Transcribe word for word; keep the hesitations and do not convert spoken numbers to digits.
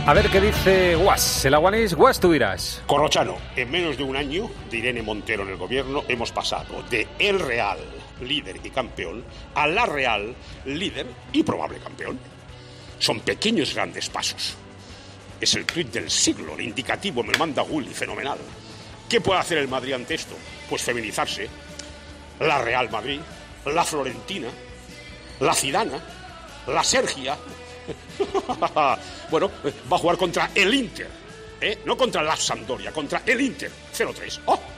A ver qué dice Guas. El aguanís, Guas, tú dirás. Corrochano, en menos de un año de Irene Montero en el gobierno hemos pasado de El Real, líder y campeón, a La Real, líder y probable campeón. Son pequeños grandes pasos. Es el tuit del siglo, el indicativo me lo manda Gulli, fenomenal. ¿Qué puede hacer el Madrid ante esto? Pues feminizarse. La Real Madrid, la Florentina, la Zidana, la Sergia. Bueno, va a jugar contra el Inter, ¿eh? No contra la Sampdoria, contra el Inter. cero tres. ¡Oh!